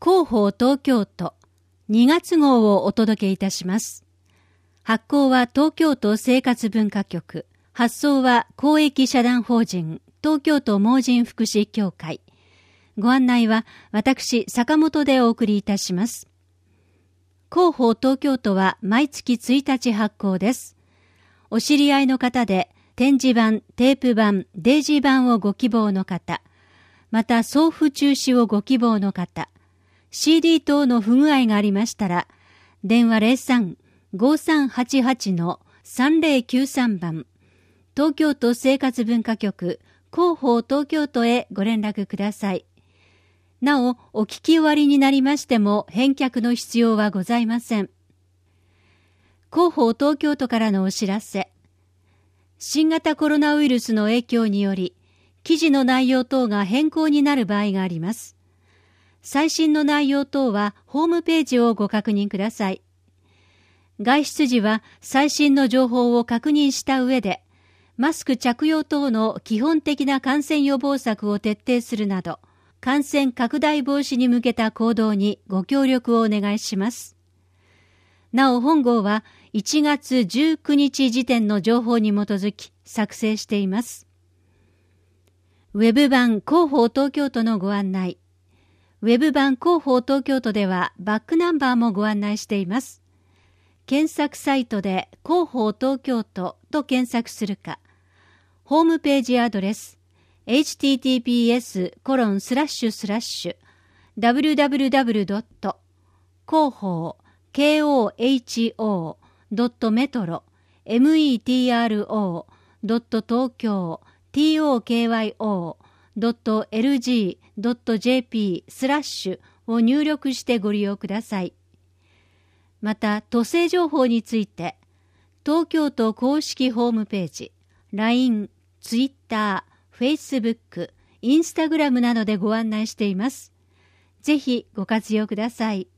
広報東京都2月号をお届けいたします。発行は東京都生活文化局、発送は公益社団法人東京都盲人福祉協会。ご案内は私坂本でお送りいたします。広報東京都は毎月1日発行です。お知り合いの方で展示版、テープ版、デイジー版をご希望の方、また送付中止をご希望の方、CD 等の不具合がありましたら、電話 03-5388-3093 番、東京都生活文化局広報東京都へご連絡ください。なお、お聞き終わりになりましても返却の必要はございません。広報東京都からのお知らせ。新型コロナウイルスの影響により、記事の内容等が変更になる場合があります。最新の内容等はホームページをご確認ください。外出時は最新の情報を確認した上で、マスク着用等の基本的な感染予防策を徹底するなど、感染拡大防止に向けた行動にご協力をお願いします。なお本号は1月19日時点の情報に基づき作成しています。ウェブ版広報東京都のご案内。ウェブ版広報東京都ではバックナンバーもご案内しています。検索サイトで広報東京都と検索するか、ホームページアドレス https://www.広報koho.metro.tokyo.lg.jp/ を入力してご利用ください。また、都政情報について、東京都公式ホームページ、LINE、Twitter、Facebook、Instagram などでご案内しています。ぜひご活用ください。